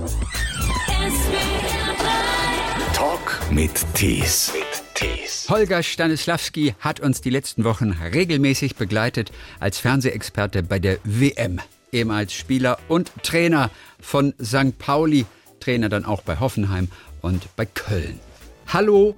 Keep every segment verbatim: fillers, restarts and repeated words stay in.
Talk mit Tees. Tees. Holger Stanislawski hat uns die letzten Wochen regelmäßig begleitet als Fernsehexperte bei der W M. Ehemals Spieler und Trainer von Sankt Pauli, Trainer dann auch bei Hoffenheim und bei Köln. Hallo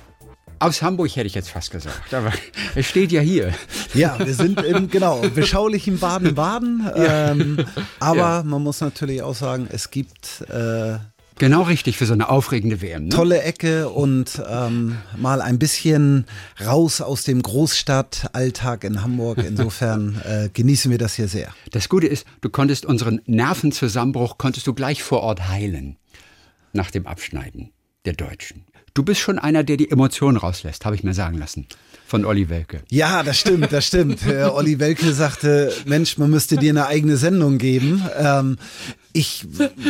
aus Hamburg, hätte ich jetzt fast gesagt, aber es steht ja hier. Ja, wir sind im, genau, beschaulichen Baden-Baden, Ja. ähm, aber Ja. man muss natürlich auch sagen, es gibt äh, Genau richtig für so eine aufregende W M. Ne? tolle Ecke und ähm, mal ein bisschen raus aus dem Großstadtalltag in Hamburg. Insofern äh, genießen wir das hier sehr. Das Gute ist, du konntest unseren Nervenzusammenbruch konntest du gleich vor Ort heilen nach dem Abschneiden der Deutschen. Du bist schon einer, der die Emotionen rauslässt, habe ich mir sagen lassen, von Olli Welke. Ja, das stimmt, das stimmt. Äh, Olli Welke sagte, Mensch, man müsste dir eine eigene Sendung geben. Ähm, ich,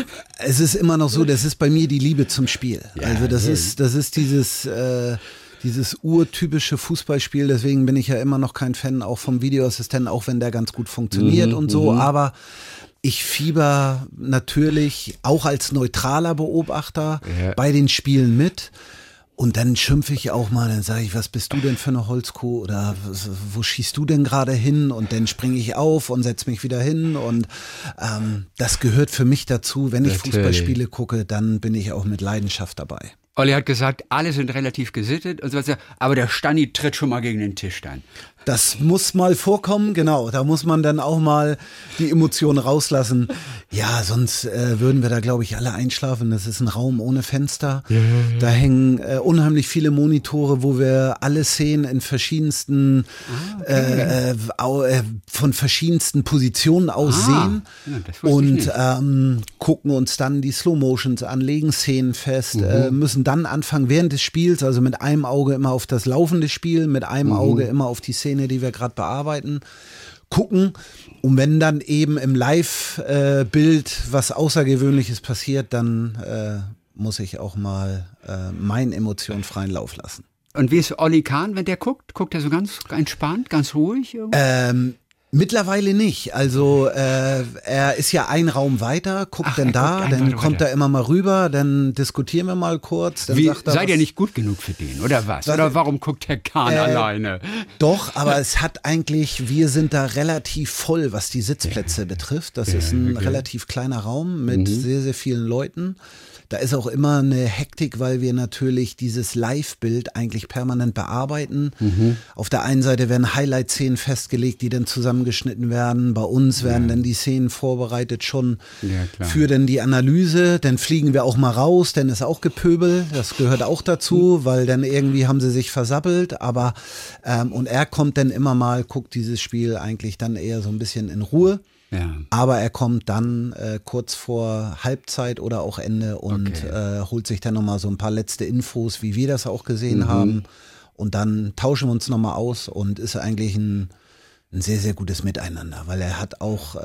es ist immer noch so, das ist bei mir die Liebe zum Spiel. Ja, also das ja. ist, das ist dieses, äh, dieses urtypische Fußballspiel. Deswegen bin ich ja immer noch kein Fan auch vom Videoassistenten, auch wenn der ganz gut funktioniert Mhm, und so. mhm. Aber ich fieber natürlich auch als neutraler Beobachter Ja. bei den Spielen mit. Und dann schimpfe ich auch mal, dann sage ich, was bist du denn für eine Holzkuh oder was, wo schießt du denn gerade hin? Und dann springe ich auf und setze mich wieder hin und ähm, das gehört für mich dazu. Wenn ich Natürlich. Fußballspiele gucke, dann bin ich auch mit Leidenschaft dabei. Olli hat gesagt, alle sind relativ gesittet und so weiter, aber der Stani tritt schon mal gegen den Tisch dann. Das muss mal vorkommen, genau. Da muss man dann auch mal die Emotionen rauslassen. Ja, sonst äh, würden wir da, glaube ich, alle einschlafen. Das ist ein Raum ohne Fenster. Ja, ja, ja. Da hängen äh, unheimlich viele Monitore, wo wir alle Szenen in verschiedensten, ah, okay. äh, au, äh, von verschiedensten Positionen aus ah, sehen. Ja, das wusste ich und nicht. ähm, gucken uns dann die Slow-Motions an, legen Szenen fest, mhm. äh, müssen dann anfangen während des Spiels, also mit einem Auge immer auf das laufende Spiel, mit einem mhm. Auge immer auf die Szene, die wir gerade bearbeiten, gucken. Und wenn dann eben im Live-Bild äh, was Außergewöhnliches passiert, dann äh, muss ich auch mal äh, meinen Emotionen freien Lauf lassen. Und wie ist Olli Kahn, wenn der guckt? Guckt er so ganz entspannt, ganz ruhig? Ähm, mittlerweile nicht. Also äh, er ist ja ein Raum weiter, guckt Ach, dann da, guckt dann weiter. kommt er immer mal rüber, dann diskutieren wir mal kurz. Dann Wie, sagt er seid was. ihr nicht gut genug für den, oder was? Was- Oder warum guckt Herr Kahn Äh, alleine? Doch, aber es hat eigentlich, wir sind da relativ voll, was die Sitzplätze betrifft. Das ist ein okay. relativ kleiner Raum mit sehr, sehr vielen Leuten. Da ist auch immer eine Hektik, weil wir natürlich dieses Live-Bild eigentlich permanent bearbeiten. Mhm. Auf der einen Seite werden Highlight-Szenen festgelegt, die dann zusammengeschnitten werden. Bei uns werden dann die Szenen vorbereitet schon Ja, klar. für dann die Analyse. Dann fliegen wir auch mal raus, dann ist auch Gepöbel. Das gehört auch dazu, weil dann irgendwie haben sie sich versappelt. Aber ähm, und er kommt dann immer mal, guckt dieses Spiel eigentlich dann eher so ein bisschen in Ruhe. Ja. Aber er kommt dann äh, kurz vor Halbzeit oder auch Ende und Okay. äh, holt sich dann nochmal so ein paar letzte Infos, wie wir das auch gesehen Mhm. haben. Und dann tauschen wir uns nochmal aus und ist eigentlich ein, ein sehr, sehr gutes Miteinander, weil er hat auch äh,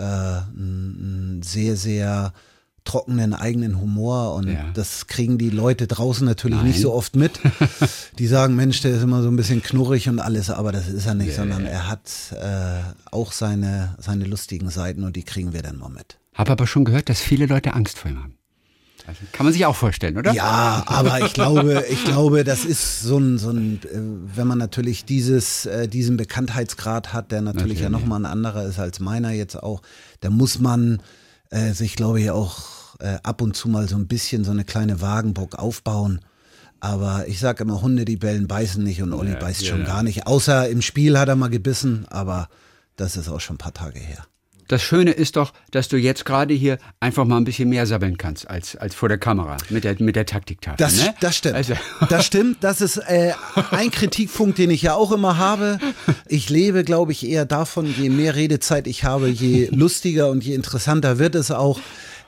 einen, einen sehr, sehr trockenen eigenen Humor und Ja. das kriegen die Leute draußen natürlich Nein. nicht so oft mit. Die sagen, Mensch, der ist immer so ein bisschen knurrig und alles, aber das ist er nicht, Ja, sondern ja. er hat äh, auch seine, seine lustigen Seiten und die kriegen wir dann mal mit. Hab aber schon gehört, dass viele Leute Angst vor ihm haben. Also, kann man sich auch vorstellen, oder? Ja, aber ich glaube, ich glaube, das ist so ein, so ein, äh, wenn man natürlich dieses, äh, diesen Bekanntheitsgrad hat, der natürlich, Natürlich. ja nochmal ein anderer ist als meiner jetzt auch, da muss man äh, sich, glaube ich, auch äh, ab und zu mal so ein bisschen so eine kleine Wagenburg aufbauen. Aber ich sage immer, Hunde, die bellen, beißen nicht und Olli Ja, beißt ja, schon ja. gar nicht. Außer im Spiel hat er mal gebissen, aber das ist auch schon ein paar Tage her. Das Schöne ist doch, dass du jetzt gerade hier einfach mal ein bisschen mehr sabbeln kannst als, als vor der Kamera mit der, mit der Taktiktafel. Das, ne? das stimmt. Also, Das stimmt. Das ist äh, ein Kritikpunkt, den ich ja auch immer habe. Ich lebe, glaube ich, eher davon, je mehr Redezeit ich habe, je lustiger und je interessanter wird es auch.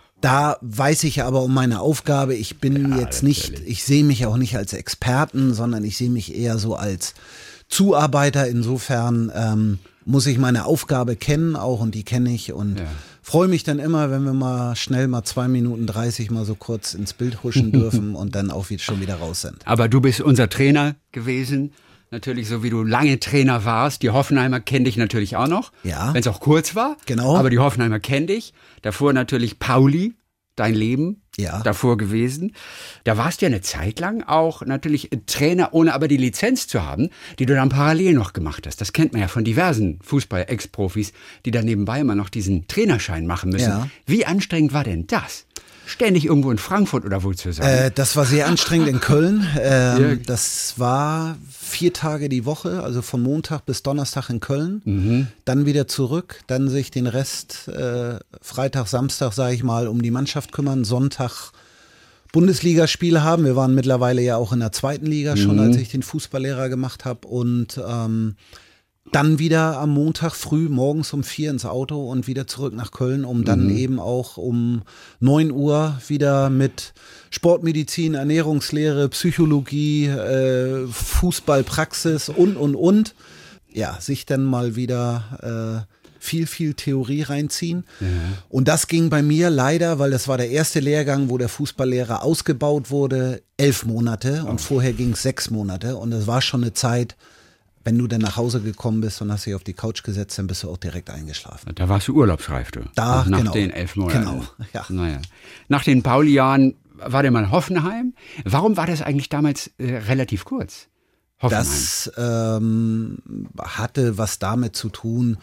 Da weiß ich aber um meine Aufgabe. Ich bin Ja, jetzt nicht, natürlich. ich sehe mich auch nicht als Experten, sondern ich sehe mich eher so als Zuarbeiter. Insofern ähm, muss ich meine Aufgabe kennen auch und die kenne ich und Ja. freue mich dann immer, wenn wir mal schnell mal zwei Minuten dreißig mal so kurz ins Bild huschen dürfen und dann auch wieder, schon wieder raus sind. aber du bist unser Trainer gewesen. Natürlich, so wie du lange Trainer warst. Die Hoffenheimer kennen dich natürlich auch noch. Ja. Wenn es auch kurz war. Genau. Aber die Hoffenheimer kennen dich. Davor natürlich Pauli. dein Leben ja. davor gewesen. Da warst du ja eine Zeit lang auch natürlich Trainer, ohne aber die Lizenz zu haben, die du dann parallel noch gemacht hast. Das kennt man ja von diversen Fußball-Ex-Profis, die dann nebenbei immer noch diesen Trainerschein machen müssen. Ja. Wie anstrengend war denn das? Ständig irgendwo in Frankfurt oder wo zu sein? Äh, das war sehr anstrengend in Köln. Ähm, ja. Das war vier Tage die Woche, also von Montag bis Donnerstag in Köln. Mhm. Dann wieder zurück, dann sich den Rest äh, Freitag, Samstag, sage ich mal, um die Mannschaft kümmern. Sonntag Bundesligaspiele haben. Wir waren mittlerweile ja auch in der zweiten Liga schon, Mhm. als ich den Fußballlehrer gemacht habe. Und ähm, dann wieder am Montag früh morgens um vier ins Auto und wieder zurück nach Köln, um dann Mhm. eben auch um neun Uhr wieder mit Sportmedizin, Ernährungslehre, Psychologie, äh, Fußballpraxis und, und, und, ja, sich dann mal wieder äh, viel, viel Theorie reinziehen. Ja. Und das ging bei mir leider, weil das war der erste Lehrgang, wo der Fußballlehrer ausgebaut wurde, elf Monate und vorher ging es sechs Monate und es war schon eine Zeit, wenn du dann nach Hause gekommen bist und hast dich auf die Couch gesetzt, dann bist du auch direkt eingeschlafen. Da warst du urlaubsreif, du. Da, nach genau. den elf Monaten. Genau, ja. Naja. Nach den Pauli-Jahren war der mal in Hoffenheim. Warum war das eigentlich damals äh, relativ kurz? Hoffenheim. Das ähm, hatte was damit zu tun,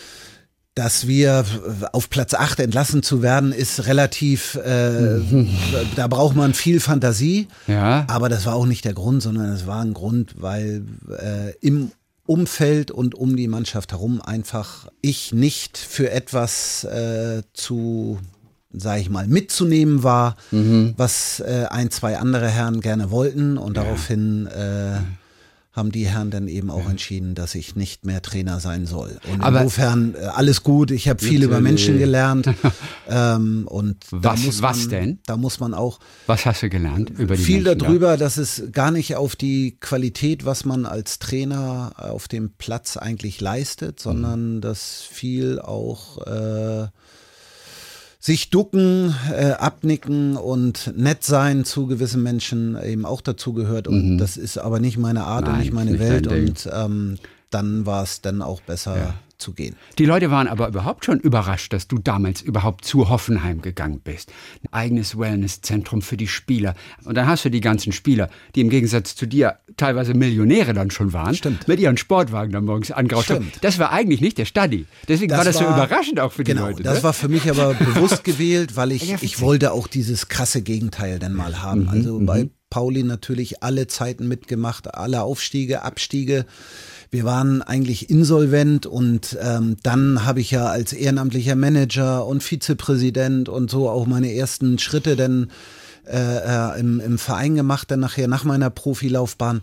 dass wir auf Platz acht entlassen zu werden, ist relativ, äh, mhm. da braucht man viel Fantasie, ja. aber das war auch nicht der Grund, sondern es war ein Grund, weil äh, im Umfeld und um die Mannschaft herum einfach ich nicht für etwas äh, zu, sag ich mal, mitzunehmen war, mhm. was äh, ein, zwei andere Herren gerne wollten und ja. daraufhin äh, mhm. haben die Herren dann eben auch entschieden, dass ich nicht mehr Trainer sein soll. Und aber insofern äh, alles gut, ich habe viel über Menschen gelernt. ähm, und da was, muss man, was denn? Da muss man auch was hast du gelernt über die viel Menschen darüber, da? dass es gar nicht auf die Qualität, was man als Trainer auf dem Platz eigentlich leistet, sondern mhm. dass viel auch äh, sich ducken, äh, abnicken und nett sein zu gewissen Menschen eben auch dazu gehört. Und mhm. das ist aber nicht meine Art Nein, und nicht meine nicht Welt. dein Ding. Und ähm, dann war es dann auch besser ja. zu gehen. Die Leute waren aber überhaupt schon überrascht, dass du damals überhaupt zu Hoffenheim gegangen bist. Ein eigenes Wellnesszentrum für die Spieler. Und dann hast du die ganzen Spieler, die im Gegensatz zu dir teilweise Millionäre dann schon waren, Stimmt. mit ihren Sportwagen dann morgens angerauscht haben. Das war eigentlich nicht der Stadi. Deswegen das war das war, so überraschend auch für die genau, Leute. Das ne? war für mich aber bewusst gewählt, weil ich, ja, ich wollte auch dieses krasse Gegenteil dann mal haben. Mhm, also mhm. bei Pauli natürlich alle Zeiten mitgemacht, alle Aufstiege, Abstiege. Wir waren eigentlich insolvent und ähm, dann habe ich ja als ehrenamtlicher Manager und Vizepräsident und so auch meine ersten Schritte dann äh, im, im Verein gemacht, dann nachher nach meiner Profilaufbahn.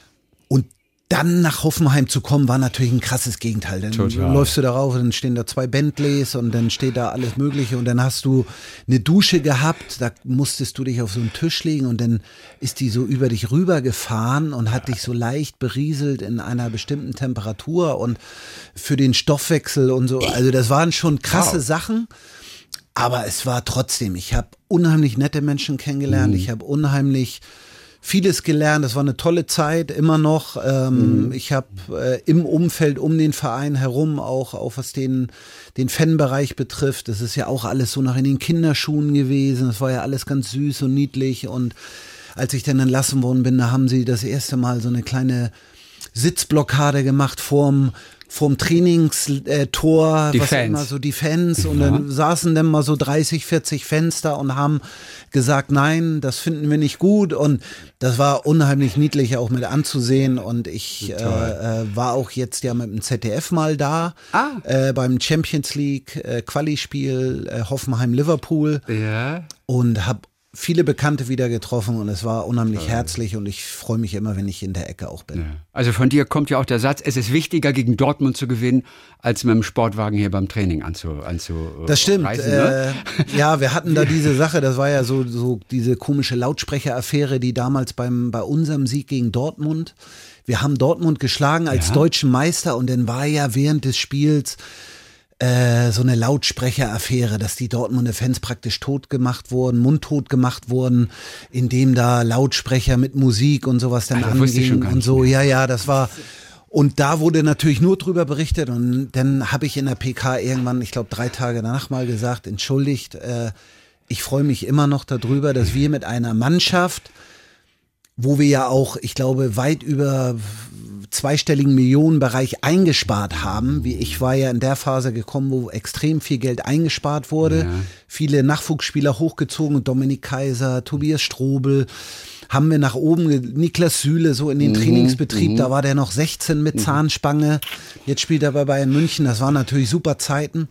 Und dann nach Hoffenheim zu kommen, war natürlich ein krasses Gegenteil. Dann Total. läufst du darauf, dann stehen da zwei Bentleys und dann steht da alles Mögliche und dann hast du eine Dusche gehabt, da musstest du dich auf so einen Tisch legen und dann ist die so über dich rübergefahren und hat dich so leicht berieselt in einer bestimmten Temperatur und für den Stoffwechsel und so. Also das waren schon krasse wow. Sachen. Aber es war trotzdem, ich habe unheimlich nette Menschen kennengelernt, mhm. ich habe unheimlich vieles gelernt, das war eine tolle Zeit, immer noch. Ähm, mhm. Ich habe äh, im Umfeld um den Verein herum, auch, auch was den, den Fanbereich betrifft, das ist ja auch alles so noch in den Kinderschuhen gewesen, das war ja alles ganz süß und niedlich und als ich dann entlassen worden bin, da haben sie das erste Mal so eine kleine Sitzblockade gemacht vorm vom Trainingstor, die was Fans. immer so die Fans und ja. dann saßen dann mal so dreißig, vierzig Fans da und haben gesagt, nein, das finden wir nicht gut und das war unheimlich niedlich auch mit anzusehen und ich äh, äh, war auch jetzt ja mit dem Z D F mal da ah. äh, beim Champions League äh, Quali-Spiel äh, Hoffenheim-Liverpool ja. und habe viele Bekannte wieder getroffen und es war unheimlich ja. herzlich und ich freue mich immer, wenn ich in der Ecke auch bin. Ja. Also von dir kommt ja auch der Satz, es ist wichtiger gegen Dortmund zu gewinnen, als mit dem Sportwagen hier beim Training anzu, anzu Das stimmt. Reisen, ne? äh, ja, wir hatten da diese Sache, das war ja so, so diese komische Lautsprecheraffäre, die damals beim, bei unserem Sieg gegen Dortmund, wir haben Dortmund geschlagen als ja. deutschen Meister und dann war ja während des Spiels Äh, so eine Lautsprecheraffäre, dass die Dortmunder Fans praktisch tot gemacht wurden, mundtot gemacht wurden, indem da Lautsprecher mit Musik und sowas dann Alter, angingen und so. Ja, ja, das war. Und da wurde natürlich nur drüber berichtet und dann habe ich in der P K irgendwann, ich glaube drei Tage danach mal gesagt, entschuldigt, äh, ich freue mich immer noch darüber, dass wir mit einer Mannschaft, wo wir ja auch, ich glaube, weit über zweistelligen Millionenbereich eingespart haben. Wie ich war ja in der Phase gekommen, wo extrem viel Geld eingespart wurde. Ja. Viele Nachwuchsspieler hochgezogen, Dominik Kaiser, Tobias Strobel, haben wir nach oben, Niklas Süle so in den mhm, Trainingsbetrieb, mhm. da war der noch sechzehn mit Zahnspange. Jetzt spielt er bei Bayern München, das waren natürlich super Zeiten.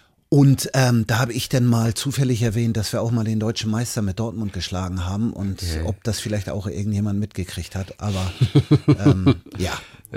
Und ähm, da habe ich dann mal zufällig erwähnt, dass wir auch mal den deutschen Meister mit Dortmund geschlagen haben und okay. ob das vielleicht auch irgendjemand mitgekriegt hat. Aber ähm, ja,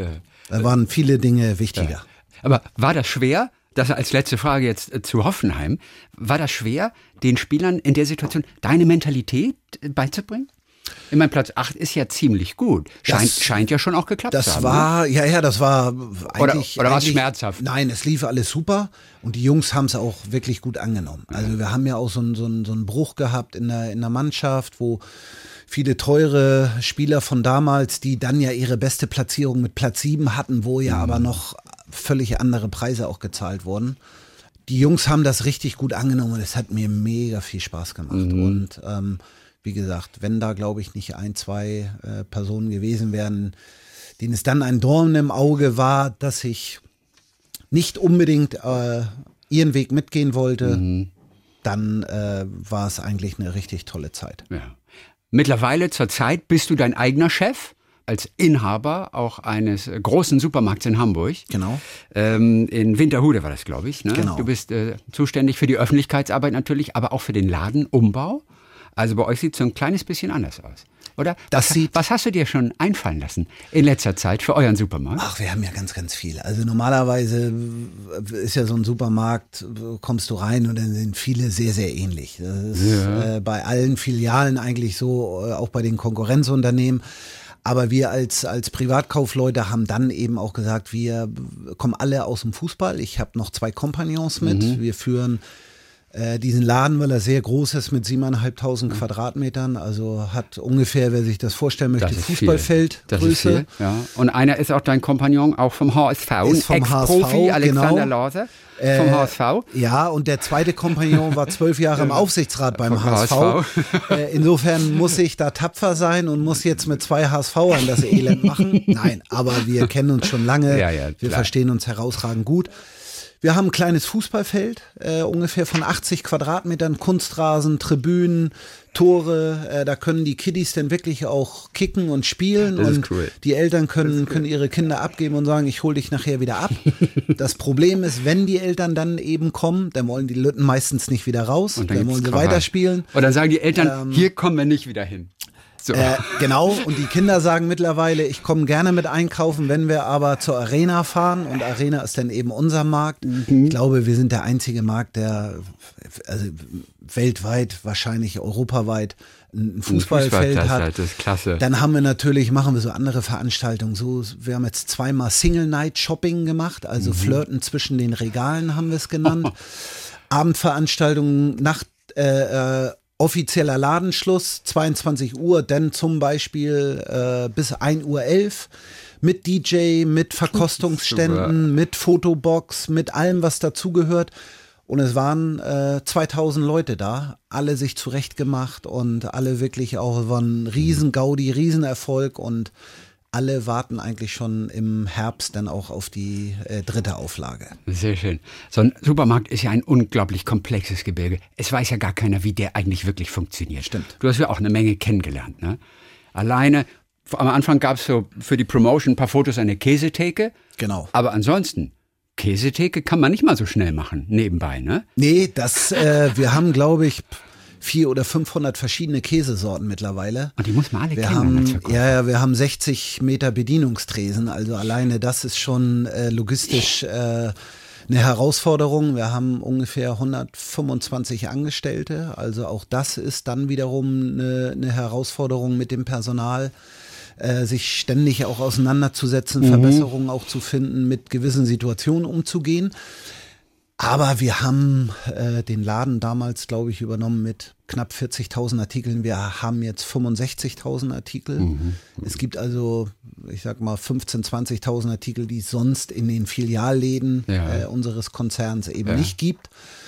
da waren viele Dinge wichtiger. Ja. Aber war das schwer, das als letzte Frage jetzt äh, zu Hoffenheim, war das schwer, den Spielern in der Situation deine Mentalität beizubringen? Ich meine, Platz acht ist ja ziemlich gut. Scheint, das, scheint ja schon auch geklappt das zu haben. Das war, ne? ja, ja, das war eigentlich... Oder, oder war es schmerzhaft? Nein, es lief alles super und die Jungs haben es auch wirklich gut angenommen. Also wir haben ja auch so einen so einen, so einen Bruch gehabt in der, in der Mannschaft, wo viele teure Spieler von damals, die dann ja ihre beste Platzierung mit Platz sieben hatten, wo ja mhm. aber noch völlig andere Preise auch gezahlt wurden. Die Jungs haben das richtig gut angenommen und es hat mir mega viel Spaß gemacht. Mhm. Und ähm, wie gesagt, wenn da, glaube ich, nicht ein, zwei äh, Personen gewesen wären, denen es dann ein Dorn im Auge war, dass ich nicht unbedingt äh, ihren Weg mitgehen wollte, mhm. dann äh, war es eigentlich eine richtig tolle Zeit. Ja. Mittlerweile zur Zeit bist du dein eigener Chef, als Inhaber auch eines großen Supermarkts in Hamburg. Genau. Ähm, in Winterhude war das, glaube ich. Ne? Genau. Du bist äh, zuständig für die Öffentlichkeitsarbeit natürlich, aber auch für den Ladenumbau. Also bei euch sieht es so ein kleines bisschen anders aus, oder? Das was, sieht was hast du dir schon einfallen lassen in letzter Zeit für euren Supermarkt? Ach, wir haben ja ganz, ganz viel. Also normalerweise ist ja so ein Supermarkt, kommst du rein und dann sind viele sehr, sehr ähnlich. Das ist ja. äh, bei allen Filialen eigentlich so, äh, auch bei den Konkurrenzunternehmen. Aber wir als, als Privatkaufleute haben dann eben auch gesagt, wir kommen alle aus dem Fußball. Ich habe noch zwei Kompagnons mit. Mhm. Wir führen Äh, diesen Laden, weil er sehr groß ist mit siebeneinhalbtausend Quadratmetern, also hat ungefähr, wer sich das vorstellen möchte, Fußballfeldgröße. Ja. Und einer ist auch dein Kompagnon, auch vom H S V, ist vom Ex-Profi, Alexander genau. Lase vom äh, H S V. Ja, und der zweite Kompagnon war zwölf Jahre im Aufsichtsrat beim H S V. äh, insofern muss ich da tapfer sein und muss jetzt mit zwei H S V'ern das Elend machen. Nein, aber wir kennen uns schon lange, ja, ja, wir verstehen uns herausragend gut. Wir haben ein kleines Fußballfeld, äh, ungefähr von achtzig Quadratmetern, Kunstrasen, Tribünen, Tore. Äh, da können die Kiddies dann wirklich auch kicken und spielen. Das und ist cool. Die Eltern können, können ihre Kinder abgeben und sagen, ich hole dich nachher wieder ab. Das Problem ist, wenn die Eltern dann eben kommen, dann wollen die Lütten meistens nicht wieder raus. Und dann, dann wollen sie weiterspielen. Und dann sagen die Eltern, ähm, hier kommen wir nicht wieder hin. So. Äh, genau, und die Kinder sagen mittlerweile, ich komme gerne mit einkaufen, wenn wir aber zur Arena fahren, und Arena ist dann eben unser Markt. Mhm. Ich glaube, wir sind der einzige Markt, der also weltweit, wahrscheinlich europaweit ein Fußballfeld ein hat. Halt, das ist klasse. Dann haben wir natürlich, machen wir so andere Veranstaltungen. So, wir haben jetzt zweimal Single Night Shopping gemacht, also mhm. Flirten zwischen den Regalen haben wir es genannt. Oh. Abendveranstaltungen, Nacht, äh, äh, offizieller Ladenschluss, zweiundzwanzig Uhr, dann zum Beispiel äh, bis ein Uhr elf mit D J, mit Verkostungsständen, Super. mit Fotobox, mit allem, was dazugehört. Und es waren äh, zweitausend Leute da, alle sich zurechtgemacht und alle wirklich auch, waren riesen Gaudi, Riesenerfolg, und alle warten eigentlich schon im Herbst dann auch auf die äh, dritte Auflage. Sehr schön. So ein Supermarkt ist ja ein unglaublich komplexes Gebirge. Es weiß ja gar keiner, wie der eigentlich wirklich funktioniert. Stimmt. Du hast ja auch eine Menge kennengelernt, ne? Alleine, am Anfang gab es so für die Promotion ein paar Fotos an der Käsetheke. Genau. Aber ansonsten, Käsetheke kann man nicht mal so schnell machen, nebenbei, ne? Nee, das, äh, wir haben, glaube ich, vier oder fünfhundert verschiedene Käsesorten mittlerweile. Und die muss man alle wir kennen. Haben, ja, ja, wir haben sechzig Meter Bedienungstresen, also alleine das ist schon äh, logistisch äh, eine Herausforderung. Wir haben ungefähr hundertfünfundzwanzig Angestellte, also auch das ist dann wiederum eine, eine Herausforderung mit dem Personal, äh, sich ständig auch auseinanderzusetzen, mhm. Verbesserungen auch zu finden, mit gewissen Situationen umzugehen. Aber wir haben äh, den Laden damals, glaube ich, übernommen mit knapp vierzigtausend Artikeln. Wir haben jetzt fünfundsechzigtausend Artikel. Mhm. Es gibt also, ich sag mal, fünfzehntausend, zwanzigtausend Artikel, die es sonst in den Filialläden ja. äh, unseres Konzerns eben ja. nicht gibt.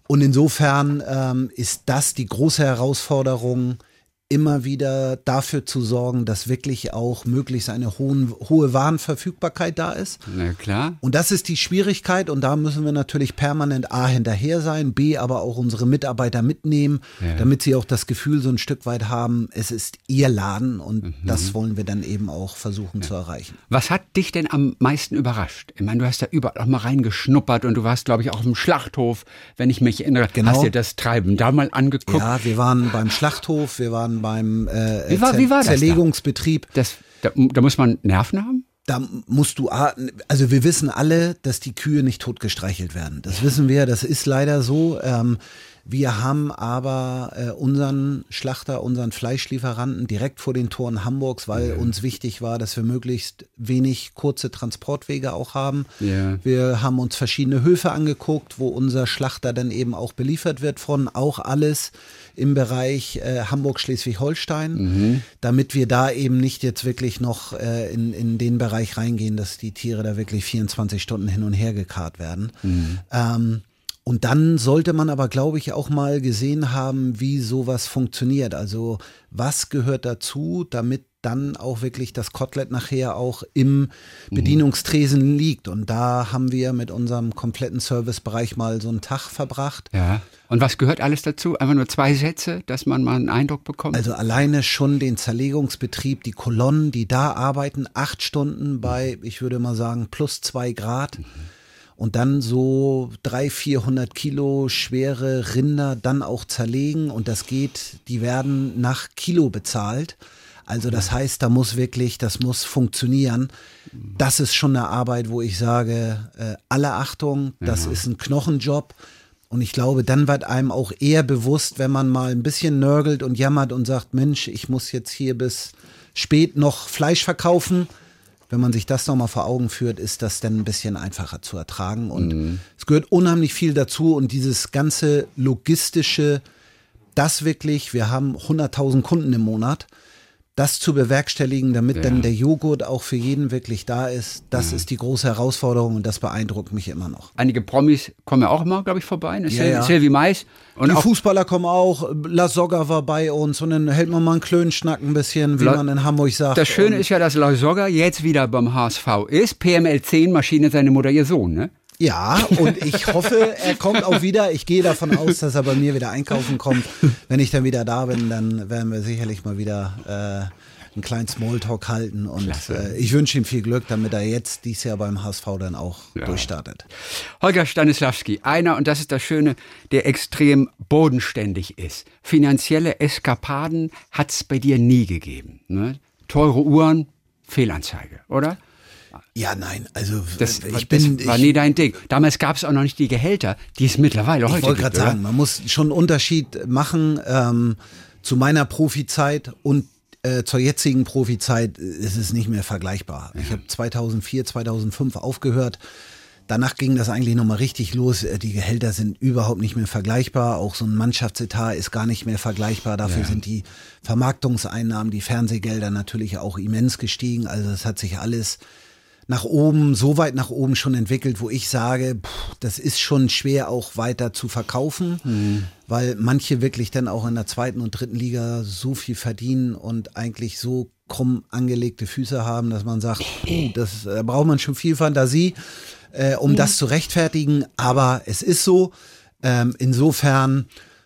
Und insofern ähm, ist das die große Herausforderung, immer wieder dafür zu sorgen, dass wirklich auch möglichst eine hohen, hohe Warenverfügbarkeit da ist. Na klar. Und das ist die Schwierigkeit und da müssen wir natürlich permanent A hinterher sein, B aber auch unsere Mitarbeiter mitnehmen, ja. damit sie auch das Gefühl so ein Stück weit haben, es ist ihr Laden und mhm. das wollen wir dann eben auch versuchen ja. zu erreichen. Was hat dich denn am meisten überrascht? Ich meine, du hast da überall auch mal reingeschnuppert und du warst, glaube ich, auch im Schlachthof, wenn ich mich erinnere. Genau. Hast dir das Treiben da mal angeguckt? Ja, wir waren beim Schlachthof, wir waren beim äh, wie war, wie war Zerlegungsbetrieb. Das da? Das, da, da muss man Nerven haben? Da musst du, also wir wissen alle, dass die Kühe nicht tot gestreichelt werden. Das wissen wir, das ist leider so. Ähm, wir haben aber äh, unseren Schlachter, unseren Fleischlieferanten direkt vor den Toren Hamburgs, weil ja. uns wichtig war, dass wir möglichst wenig kurze Transportwege auch haben. Ja. Wir haben uns verschiedene Höfe angeguckt, wo unser Schlachter dann eben auch beliefert wird von, auch alles im Bereich äh, Hamburg-Schleswig-Holstein, mhm. damit wir da eben nicht jetzt wirklich noch äh, in, in den Bereich reingehen, dass die Tiere da wirklich vierundzwanzig Stunden hin und her gekarrt werden. Mhm. Ähm, Und dann sollte man aber, glaube ich, auch mal gesehen haben, wie sowas funktioniert. Also was gehört dazu, damit dann auch wirklich das Kotelett nachher auch im Bedienungstresen liegt. Und da haben wir mit unserem kompletten Servicebereich mal so einen Tag verbracht. Ja. Und was gehört alles dazu? Einfach nur zwei Sätze, dass man mal einen Eindruck bekommt? Also alleine schon den Zerlegungsbetrieb, die Kolonnen, die da arbeiten, acht Stunden bei, ich würde mal sagen, plus zwei Grad. Mhm. Und dann so dreihundert, vierhundert Kilo schwere Rinder dann auch zerlegen und das geht, die werden nach Kilo bezahlt. Also das heißt, da muss wirklich, das muss funktionieren. Das ist schon eine Arbeit, wo ich sage, äh, alle Achtung, das ja. ist ein Knochenjob. Und ich glaube, dann wird einem auch eher bewusst, wenn man mal ein bisschen nörgelt und jammert und sagt, Mensch, ich muss jetzt hier bis spät noch Fleisch verkaufen. Wenn man sich das nochmal vor Augen führt, ist das dann ein bisschen einfacher zu ertragen. Und mhm. es gehört unheimlich viel dazu. Und dieses ganze logistische, das wirklich, wir haben hunderttausend Kunden im Monat, das zu bewerkstelligen, damit ja. dann der Joghurt auch für jeden wirklich da ist, das ja. ist die große Herausforderung und das beeindruckt mich immer noch. Einige Promis kommen ja auch immer, glaube ich, vorbei. Ne? Ja, ja. Sylvie Mais. Und die auch Fußballer kommen auch. La Soga war bei uns und dann hält man mal einen Klönschnack ein bisschen, wie La- man in Hamburg sagt. Das Schöne und ist ja, dass La Soga jetzt wieder beim H S V ist. P M L zehn Maschine, seine Mutter, ihr Sohn, ne? Ja, und ich hoffe, er kommt auch wieder. Ich gehe davon aus, dass er bei mir wieder einkaufen kommt. Wenn ich dann wieder da bin, dann werden wir sicherlich mal wieder äh, einen kleinen Smalltalk halten. Und äh, ich wünsche ihm viel Glück, damit er jetzt dieses Jahr beim H S V dann auch ja. durchstartet. Holger Stanislawski, einer, und das ist das Schöne, der extrem bodenständig ist. Finanzielle Eskapaden hat es bei dir nie gegeben. Ne? Teure Uhren, Fehlanzeige, oder? Ja, nein, also das, ich bin, das war ich, nie dein Ding. Damals gab es auch noch nicht die Gehälter, die es mittlerweile heute gibt. Ich wollte gerade sagen, man muss schon einen Unterschied machen ähm, zu meiner Profizeit und äh, zur jetzigen Profizeit ist es nicht mehr vergleichbar. Ja. Ich habe zweitausendvier, zweitausendfünf aufgehört. Danach ging das eigentlich nochmal richtig los. Die Gehälter sind überhaupt nicht mehr vergleichbar. Auch so ein Mannschaftsetat ist gar nicht mehr vergleichbar. Dafür ja. sind die Vermarktungseinnahmen, die Fernsehgelder natürlich auch immens gestiegen. Also es hat sich alles nach oben, so weit nach oben schon entwickelt, wo ich sage, pff, das ist schon schwer auch weiter zu verkaufen, mhm. weil manche wirklich dann auch in der zweiten und dritten Liga so viel verdienen und eigentlich so krumm angelegte Füße haben, dass man sagt, oh, das, da braucht man schon viel Fantasie, äh, um mhm. das zu rechtfertigen, aber es ist so. Ähm, insofern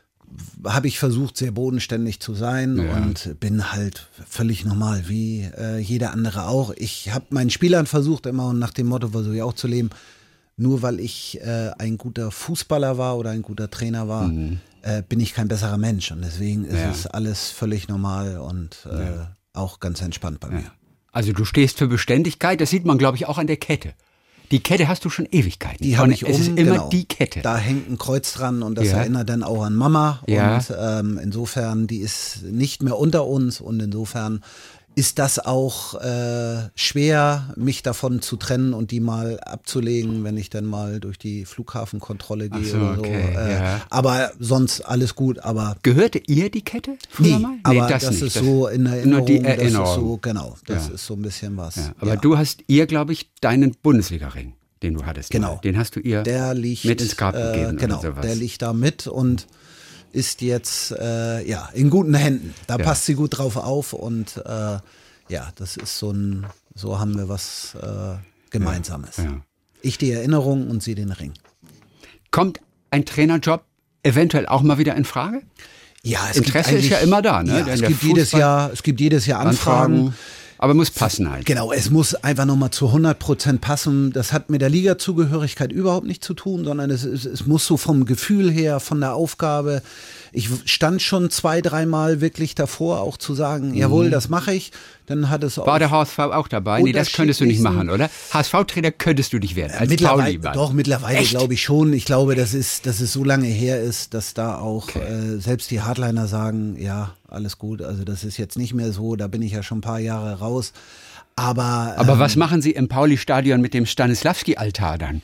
habe ich versucht, sehr bodenständig zu sein ja. und bin halt völlig normal, wie äh, jeder andere auch. Ich habe meinen Spielern versucht, immer und nach dem Motto versuche ich auch zu leben, nur weil ich äh, ein guter Fußballer war oder ein guter Trainer war, mhm. äh, bin ich kein besserer Mensch. Und deswegen ist ja. es alles völlig normal und äh, ja. auch ganz entspannt bei ja. mir. Also du stehst für Beständigkeit, das sieht man, glaube ich, auch an der Kette. Die Kette hast du schon Ewigkeiten. Die habe ich um. Es ist immer genau. die Kette. Da hängt ein Kreuz dran und das ja. erinnert dann auch an Mama. Ja. Und ähm, insofern, die ist nicht mehr unter uns und insofern ist das auch äh, schwer, mich davon zu trennen und die mal abzulegen, wenn ich dann mal durch die Flughafenkontrolle gehe so, oder so. Okay, äh, ja. Aber sonst alles gut. Aber gehörte ihr die Kette? Nee, mal? aber nee, das, das nicht. ist das so in Erinnerung. Nur die Erinnerung. Das ist so, genau, das ja. ist so ein bisschen was. Ja, aber ja. du hast ihr, glaube ich, deinen Bundesliga-Ring. den du hattest. Genau. Mal. Den hast du ihr der liegt, mit ins Grab gegeben. Äh, genau, oder sowas. Der liegt da mit und ist jetzt äh, ja, in guten Händen. Da ja. passt sie gut drauf auf und äh, ja, das ist so ein, so haben wir was äh, Gemeinsames. Ja, ja. Ich die Erinnerung und sie den Ring. Kommt ein Trainerjob eventuell auch mal wieder in Frage? Ja, es Interesse gibt ist ja immer da. Ne? Ja, es, gibt jedes Jahr, es gibt jedes Jahr Anfragen. Anfragen. Aber muss passen halt. Genau, es muss einfach nochmal zu hundert Prozent passen. Das hat mit der Liga-Zugehörigkeit überhaupt nichts zu tun, sondern es, es, es muss so vom Gefühl her, von der Aufgabe. Ich stand schon zwei, dreimal wirklich davor, auch zu sagen, mhm. jawohl, das mache ich. Dann hat es auch. War der H S V auch dabei? Nee, das könntest du nicht machen, oder? H S V-Trainer könntest du nicht werden, als mittlerweile, Pauli. Doch, mittlerweile glaube ich schon. Ich glaube, dass es, dass es so lange her ist, dass da auch okay. äh, selbst die Hardliner sagen, ja, alles gut. Also das ist jetzt nicht mehr so, da bin ich ja schon ein paar Jahre raus. Aber, Aber ähm, was machen Sie im Pauli-Stadion mit dem Stanislavski-Altar dann?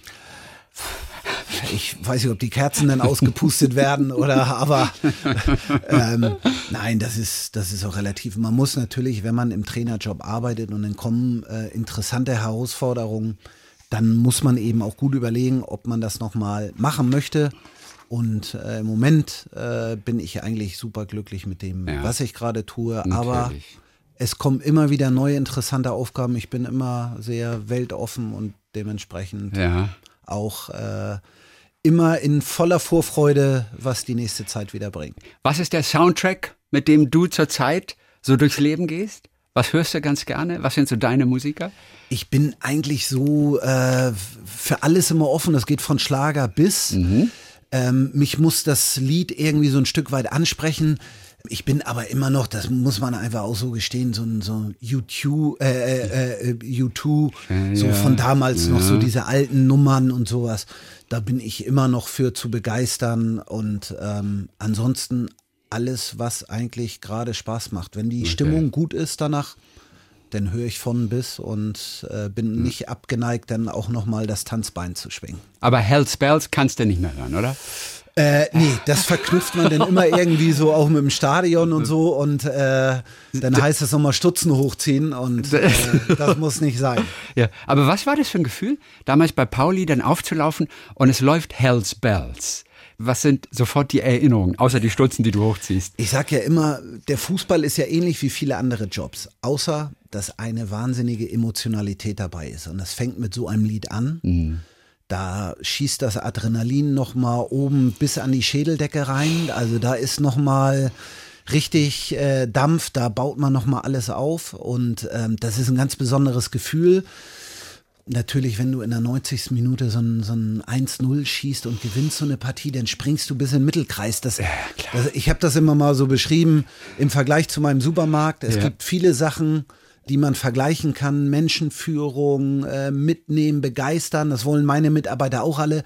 Ich weiß nicht, ob die Kerzen dann ausgepustet werden oder, aber ähm, nein, das ist, das ist auch relativ. Man muss natürlich, wenn man im Trainerjob arbeitet und dann kommen äh, interessante Herausforderungen, dann muss man eben auch gut überlegen, ob man das nochmal machen möchte. Und äh, im Moment äh, bin ich eigentlich super glücklich mit dem, ja, was ich gerade tue. Natürlich. Aber es kommen immer wieder neue interessante Aufgaben. Ich bin immer sehr weltoffen und dementsprechend ja. auch äh, immer in voller Vorfreude, was die nächste Zeit wieder bringt. Was ist der Soundtrack, mit dem du zurzeit so durchs Leben gehst? Was hörst du ganz gerne? Was sind so deine Musiker? Ich bin eigentlich so äh, für alles immer offen. Das geht von Schlager bis. Mhm. Ähm, mich muss das Lied irgendwie so ein Stück weit ansprechen. Ich bin aber immer noch, das muss man einfach auch so gestehen, so ein so U zwei, äh, äh, U zwei, ja, so von damals ja. noch so diese alten Nummern und sowas. Da bin ich immer noch für zu begeistern und ähm, ansonsten alles, was eigentlich gerade Spaß macht. Wenn die okay. Stimmung gut ist danach, dann höre ich von bis und äh, bin hm. nicht abgeneigt, dann auch nochmal das Tanzbein zu schwingen. Aber Hell's Bells kannst du nicht mehr hören, oder? Äh, nee, das verknüpft man dann immer irgendwie so auch mit dem Stadion und so und äh, dann heißt es nochmal Stutzen hochziehen und äh, das muss nicht sein. Ja, aber was war das für ein Gefühl, damals bei Pauli dann aufzulaufen und es läuft Hell's Bells? Was sind sofort die Erinnerungen, außer die Stutzen, die du hochziehst? Ich sag ja immer, der Fußball ist ja ähnlich wie viele andere Jobs, außer dass eine wahnsinnige Emotionalität dabei ist und das fängt mit so einem Lied an. Mhm. Da schießt das Adrenalin nochmal oben bis an die Schädeldecke rein. Also da ist nochmal richtig äh, Dampf, da baut man nochmal alles auf. Und ähm, das ist ein ganz besonderes Gefühl. Natürlich, wenn du in der neunzigsten Minute so ein, so ein eins null schießt und gewinnst so eine Partie, dann springst du bis in den Mittelkreis. Das, ja, das, ich habe das immer mal so beschrieben im Vergleich zu meinem Supermarkt. Es ja. gibt viele Sachen, die man vergleichen kann, Menschenführung, äh, mitnehmen, begeistern, das wollen meine Mitarbeiter auch alle,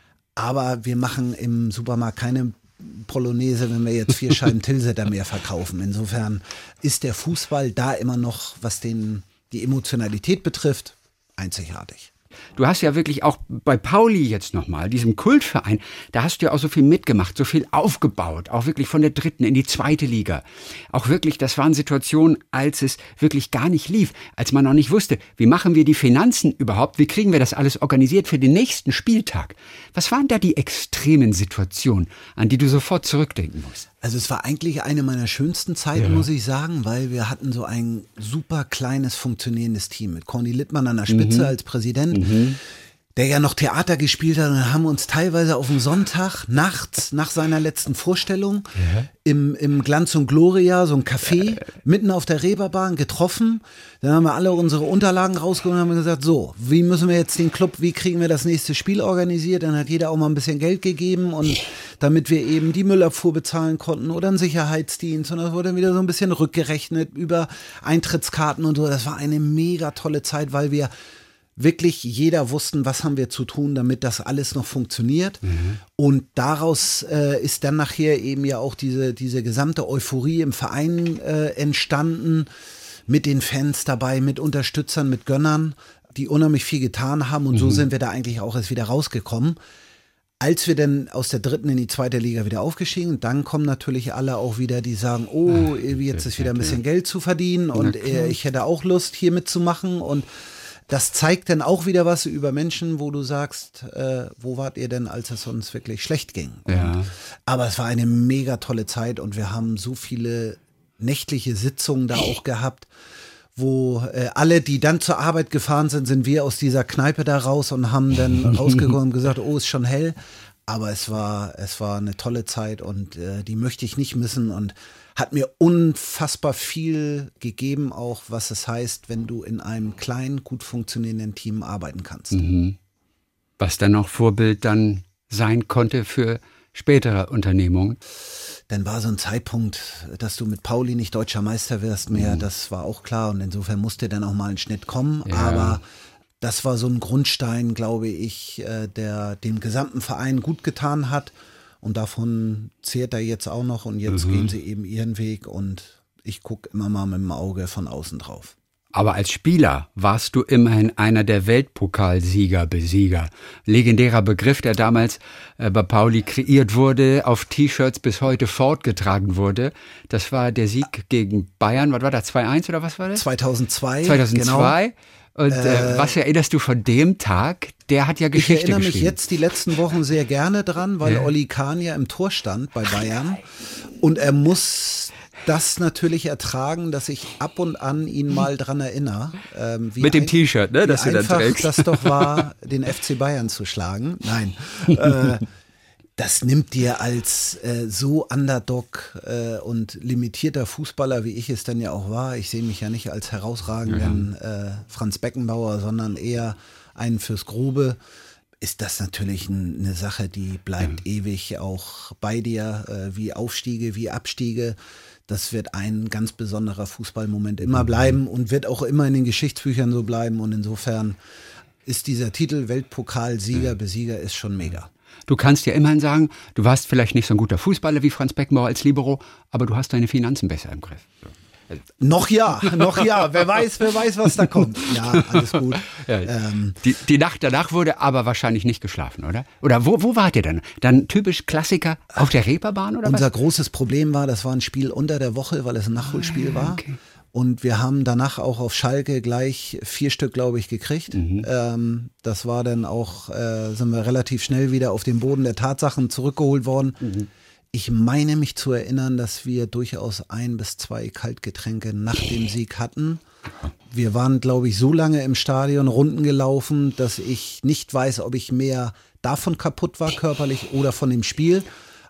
aber wir machen im Supermarkt keine Polonaise, wenn wir jetzt vier Scheiben Tilseter mehr verkaufen. Insofern ist der Fußball da immer noch, was den, die Emotionalität betrifft, einzigartig. Du hast ja wirklich auch bei Pauli jetzt nochmal, diesem Kultverein, da hast du ja auch so viel mitgemacht, so viel aufgebaut, auch wirklich von der dritten in die zweite Liga. Auch wirklich, das waren Situationen, als es wirklich gar nicht lief, als man noch nicht wusste, wie machen wir die Finanzen überhaupt, wie kriegen wir das alles organisiert für den nächsten Spieltag. Was waren da die extremen Situationen, an die du sofort zurückdenken musst? Also es war eigentlich eine meiner schönsten Zeiten, ja. muss ich sagen, weil wir hatten so ein super kleines, funktionierendes Team mit Corny Littmann an der Spitze mhm. als Präsident, mhm. der ja noch Theater gespielt hat und dann haben wir uns teilweise auf dem Sonntag nachts nach seiner letzten Vorstellung ja. im, im Glanz und Gloria, so ein Café, äh. mitten auf der Reeperbahn getroffen. Dann haben wir alle unsere Unterlagen rausgeholt und haben gesagt, so, wie müssen wir jetzt den Club, wie kriegen wir das nächste Spiel organisiert? Dann hat jeder auch mal ein bisschen Geld gegeben und damit wir eben die Müllabfuhr bezahlen konnten oder einen Sicherheitsdienst und das wurde dann wieder so ein bisschen rückgerechnet über Eintrittskarten und so. Das war eine mega tolle Zeit, weil wir wirklich jeder wussten, was haben wir zu tun, damit das alles noch funktioniert. Mhm. Und daraus äh, ist dann nachher eben ja auch diese, diese gesamte Euphorie im Verein äh, entstanden, mit den Fans dabei, mit Unterstützern, mit Gönnern, die unheimlich viel getan haben. Und mhm. so sind wir da eigentlich auch erst wieder rausgekommen. Als wir dann aus der dritten in die zweite Liga wieder aufgestiegen, dann kommen natürlich alle auch wieder, die sagen, oh, jetzt ist wieder ein bisschen Geld zu verdienen und äh, ich hätte auch Lust, hier mitzumachen und das zeigt dann auch wieder was über Menschen, wo du sagst, äh, wo wart ihr denn, als es uns wirklich schlecht ging? Ja. Und, aber es war eine mega tolle Zeit und wir haben so viele nächtliche Sitzungen da auch gehabt, wo äh, alle, die dann zur Arbeit gefahren sind, sind wir aus dieser Kneipe da raus und haben dann rausgekommen und gesagt, oh, ist schon hell. Aber es war, es war eine tolle Zeit und äh, die möchte ich nicht missen und hat mir unfassbar viel gegeben, auch was es heißt, wenn du in einem kleinen, gut funktionierenden Team arbeiten kannst. Mhm. Was dann auch Vorbild dann sein konnte für spätere Unternehmungen. Dann war so ein Zeitpunkt, dass du mit Pauli nicht deutscher Meister wirst mehr, mhm. das war auch klar und insofern musste dann auch mal ein Schnitt kommen, ja. aber das war so ein Grundstein, glaube ich, der dem gesamten Verein gut getan hat. Und davon zehrt er jetzt auch noch und jetzt mhm. gehen sie eben ihren Weg und ich gucke immer mal mit dem Auge von außen drauf. Aber als Spieler warst du immerhin einer der Weltpokalsieger, Besieger. Legendärer Begriff, der damals äh, bei Pauli kreiert wurde, auf T-Shirts bis heute fortgetragen wurde. Das war der Sieg gegen Bayern. Was war das, zwei eins oder was war das? zweitausendzwei. zweitausendzwei. Genau. Und äh, Äh, was erinnerst du von dem Tag? Der hat ja Geschichte Ich erinnere mich geschrieben. jetzt die letzten Wochen sehr gerne dran, weil Ja. Olli Kahn ja im Tor stand bei Bayern und er muss das natürlich ertragen, dass ich ab und an ihn mal dran erinnere. Ähm, wie Mit dem ein- T-Shirt, ne, wie das du dann einfach trägst. das doch war, den F C Bayern zu schlagen. Nein, äh, das nimmt dir als äh, so Underdog äh, und limitierter Fußballer, wie ich es dann ja auch war, ich sehe mich ja nicht als herausragenden äh, Franz Beckenbauer, sondern eher einen fürs Grobe, ist das natürlich ein, eine Sache, die bleibt ja. ewig auch bei dir, äh, wie Aufstiege, wie Abstiege. Das wird ein ganz besonderer Fußballmoment immer bleiben und wird auch immer in den Geschichtsbüchern so bleiben. Und insofern ist dieser Titel Weltpokalsieger, Besieger ist schon mega. Du kannst ja immerhin sagen, du warst vielleicht nicht so ein guter Fußballer wie Franz Beckenbauer als Libero, aber du hast deine Finanzen besser im Griff. Noch ja, noch ja. Wer weiß, wer weiß, was da kommt. Ja, alles gut. Ja, ähm, die, die Nacht danach wurde aber wahrscheinlich nicht geschlafen, oder? Oder wo, wo wart ihr denn? Dann typisch Klassiker auf der Reeperbahn oder unser was? großes Problem war, das war ein Spiel unter der Woche, weil es ein Nachholspiel war. Okay. Und wir haben danach auch auf Schalke gleich vier Stück, glaube ich, gekriegt. Mhm. Ähm, das war dann auch, äh, sind wir relativ schnell wieder auf den Boden der Tatsachen zurückgeholt worden. Mhm. Ich meine mich zu erinnern, dass wir durchaus ein bis zwei Kaltgetränke nach dem Sieg hatten. Wir waren, glaube ich, so lange im Stadion Runden gelaufen, dass ich nicht weiß, ob ich mehr davon kaputt war körperlich oder von dem Spiel.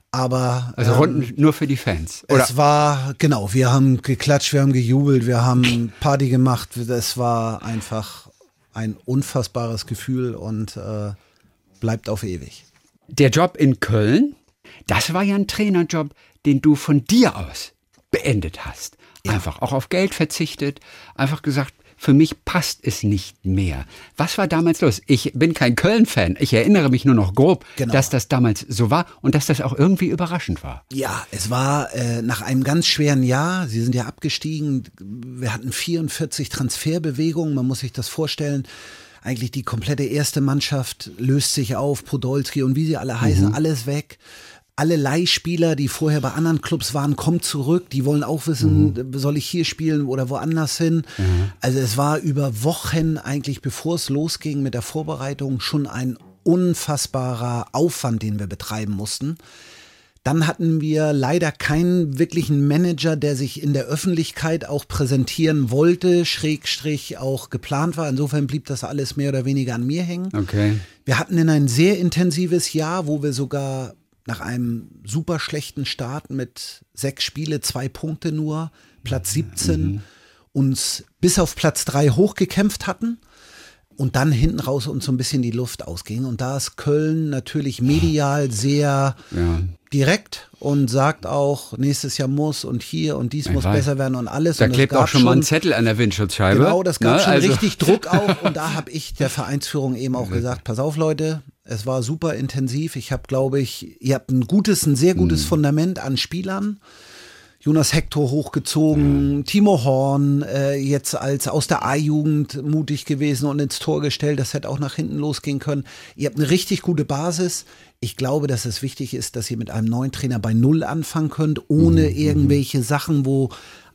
Aber also ähm, Runden nur für die Fans, oder? Es war, genau, wir haben geklatscht, wir haben gejubelt, wir haben Party gemacht. Das war einfach ein unfassbares Gefühl und äh, bleibt auf ewig. Der Job in Köln, das war ja ein Trainerjob, den du von dir aus beendet hast. Ja. Einfach auch auf Geld verzichtet, einfach gesagt, für mich passt es nicht mehr. Was war damals los? Ich bin kein Köln-Fan. Ich erinnere mich nur noch grob, Genau. dass das damals so war und dass das auch irgendwie überraschend war. Ja, es war äh, nach einem ganz schweren Jahr, sie sind ja abgestiegen, wir hatten vierundvierzig Transferbewegungen, man muss sich das vorstellen. Eigentlich die komplette erste Mannschaft löst sich auf, Podolski und wie sie alle heißen, mhm. alles weg. Alle Leihspieler, die vorher bei anderen Clubs waren, kommen zurück. Die wollen auch wissen, mhm. soll ich hier spielen oder woanders hin? Mhm. Also es war über Wochen eigentlich, bevor es losging mit der Vorbereitung, schon ein unfassbarer Aufwand, den wir betreiben mussten. Dann hatten wir leider keinen wirklichen Manager, der sich in der Öffentlichkeit auch präsentieren wollte, Schrägstrich auch geplant war. Insofern blieb das alles mehr oder weniger an mir hängen. Okay. Wir hatten in ein sehr intensives Jahr, wo wir sogar nach einem super schlechten Start mit sechs Spiele, zwei Punkte nur, Platz siebzehn, mhm. uns bis auf Platz drei hochgekämpft hatten und dann hinten raus uns so ein bisschen die Luft ausging. Und da ist Köln natürlich medial sehr ja. direkt und sagt auch, nächstes Jahr muss und hier und dies ich muss weiß. besser werden und alles. Da und klebt auch schon mal ein Zettel an der Windschutzscheibe. Genau, das gab Na, schon also. richtig Druck auch. Und da habe ich der Vereinsführung eben auch gesagt, pass auf Leute, es war super intensiv. Ich habe, glaube ich, ihr habt ein gutes, ein sehr gutes mhm. Fundament an Spielern. Jonas Hector hochgezogen, mhm. Timo Horn äh, jetzt als aus der A-Jugend mutig gewesen und ins Tor gestellt. Das hätte auch nach hinten losgehen können. Ihr habt eine richtig gute Basis. Ich glaube, dass es wichtig ist, dass ihr mit einem neuen Trainer bei Null anfangen könnt, ohne mhm. irgendwelche Sachen, wo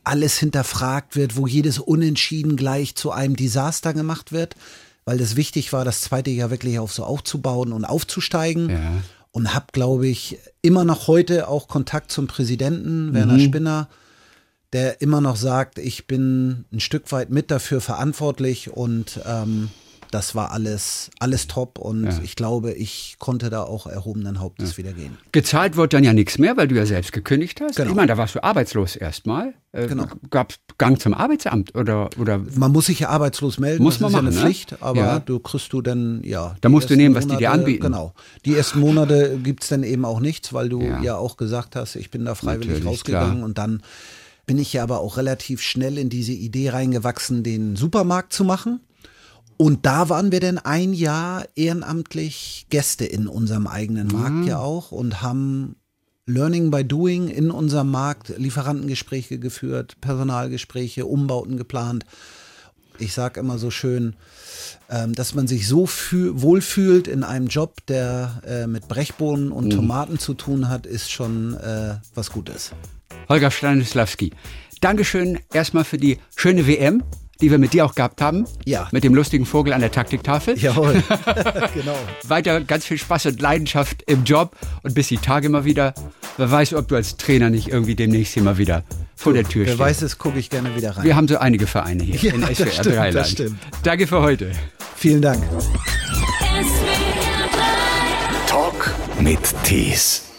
alles hinterfragt wird, wo jedes Unentschieden gleich zu einem Desaster gemacht wird, weil das wichtig war, das zweite Jahr wirklich auf so aufzubauen und aufzusteigen. Ja. Und habe, glaube ich, immer noch heute auch Kontakt zum Präsidenten, mhm. Werner Spinner, der immer noch sagt, ich bin ein Stück weit mit dafür verantwortlich und ähm, das war alles, alles top und ja. ich glaube, ich konnte da auch erhobenen Hauptes ja. wieder gehen. Gezahlt wird dann ja nichts mehr, weil du ja selbst gekündigt hast. Genau. Ich meine, da warst du arbeitslos erstmal. Äh, genau. Gab es Gang zum Arbeitsamt? Oder, oder? Man muss sich ja arbeitslos melden, muss das man ist machen, ja eine ne? Pflicht, aber ja. du kriegst du dann, ja. Da musst du nehmen, was Monate, die dir anbieten. Genau. Die ersten Monate gibt es dann eben auch nichts, weil du ja. ja auch gesagt hast, ich bin da freiwillig Natürlich, rausgegangen klar. und dann bin ich ja aber auch relativ schnell in diese Idee reingewachsen, den Supermarkt zu machen. Und da waren wir dann ein Jahr ehrenamtlich Gäste in unserem eigenen Markt mhm. ja auch und haben Learning by Doing in unserem Markt Lieferantengespräche geführt, Personalgespräche, Umbauten geplant. Ich sage immer so schön, ähm, dass man sich so fühl- wohlfühlt in einem Job, der äh, mit Brechbohnen und mhm. Tomaten zu tun hat, ist schon äh, was Gutes. Holger Stanislawski, Dankeschön erstmal für die schöne W M, die wir mit dir auch gehabt haben. Ja. Mit dem lustigen Vogel an der Taktiktafel. Jawohl, genau. Weiter ganz viel Spaß und Leidenschaft im Job und bis die Tage mal wieder. Wer weiß, ob du als Trainer nicht irgendwie demnächst hier mal wieder vor der Tür stehst. Wer weiß es, gucke ich gerne wieder rein. Wir haben so einige Vereine hier ja, in S W R das stimmt, Dreiland. das stimmt. Danke für heute. Vielen Dank. Talk mit Tees.